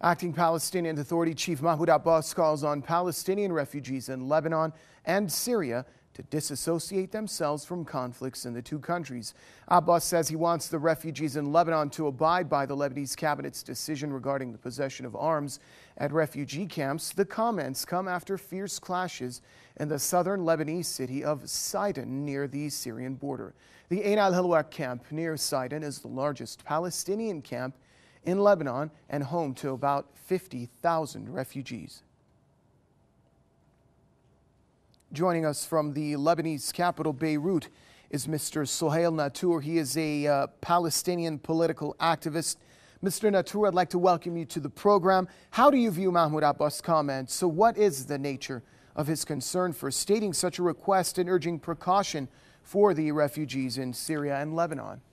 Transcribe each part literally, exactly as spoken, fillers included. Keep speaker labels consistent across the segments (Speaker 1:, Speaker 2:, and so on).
Speaker 1: Acting Palestinian Authority Chief Mahmoud Abbas calls on Palestinian refugees in Lebanon and Syria to disassociate themselves from conflicts in the two countries. Abbas says he wants the refugees in Lebanon to abide by the Lebanese cabinet's decision regarding the possession of arms at refugee camps. The comments come after fierce clashes in the southern Lebanese city of Sidon near the Syrian border. The Ain al-Hilwaq camp near Sidon is the largest Palestinian camp in Lebanon and home to about fifty thousand refugees. Joining us from the Lebanese capital, Beirut, is Mister Sohail Natour. He is a uh, Palestinian political activist. Mister Natour, I'd like to welcome you to the program. How do you view Mahmoud Abbas' comments? So what is the nature of his concern for stating such a request and urging precaution for the refugees in Syria and Lebanon?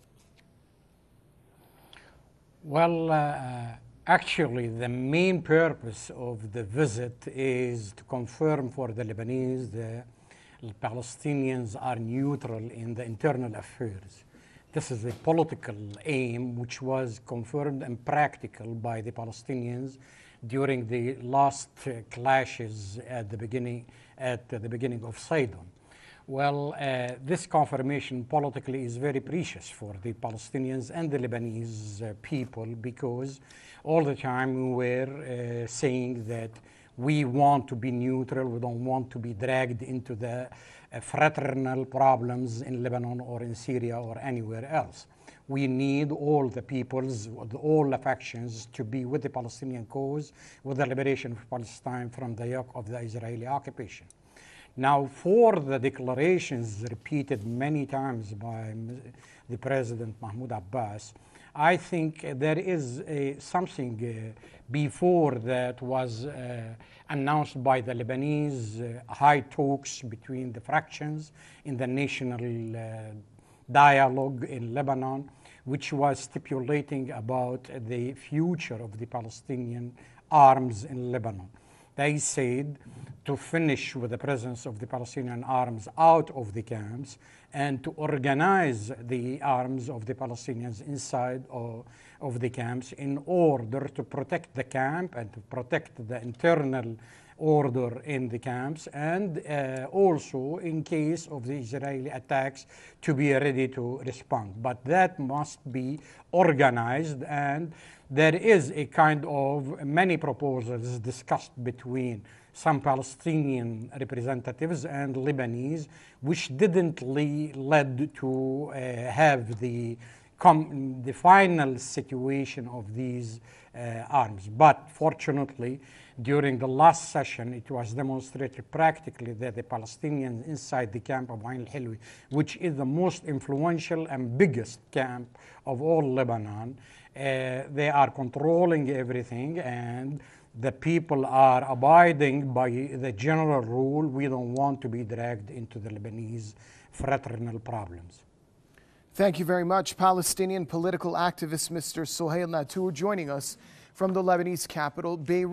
Speaker 2: Well, uh, actually, the main purpose of the visit is to confirm for the Lebanese that the Palestinians are neutral in the internal affairs. This is a political aim which was confirmed and practical by the Palestinians during the last uh, clashes at the beginning at the beginning of Sidon. Well, uh, this confirmation politically is very precious for the Palestinians and the Lebanese uh, people, because all the time we were uh, saying that we want to be neutral, we don't want to be dragged into the uh, fraternal problems in Lebanon or in Syria or anywhere else. We need all the peoples, all the factions to be with the Palestinian cause, with the liberation of Palestine from the yoke of the Israeli occupation. Now, for the declarations repeated many times by the President Mahmoud Abbas, I think there is a, something uh, before that was uh, announced by the Lebanese uh, high talks between the fractions in the national uh, dialogue in Lebanon, which was stipulating about the future of the Palestinian arms in Lebanon. They said to finish with the presence of the Palestinian arms out of the camps and to organize the arms of the Palestinians inside of, of the camps in order to protect the camp and to protect the internal order in the camps, and uh, also in case of the Israeli attacks to be ready to respond. But that must be organized, and there is a kind of many proposals discussed between some Palestinian representatives and Lebanese, which didn't lead to uh, have the Com the final situation of these uh, arms. But fortunately, during the last session, it was demonstrated practically that the Palestinians inside the camp of Ain al-Hilwaq, which is the most influential and biggest camp of all Lebanon, uh, they are controlling everything, and the people are abiding by the general rule: we don't want to be dragged into the Lebanese fraternal problems.
Speaker 1: Thank you very much. Palestinian political activist Mister Sohail Natour joining us from the Lebanese capital, Beirut.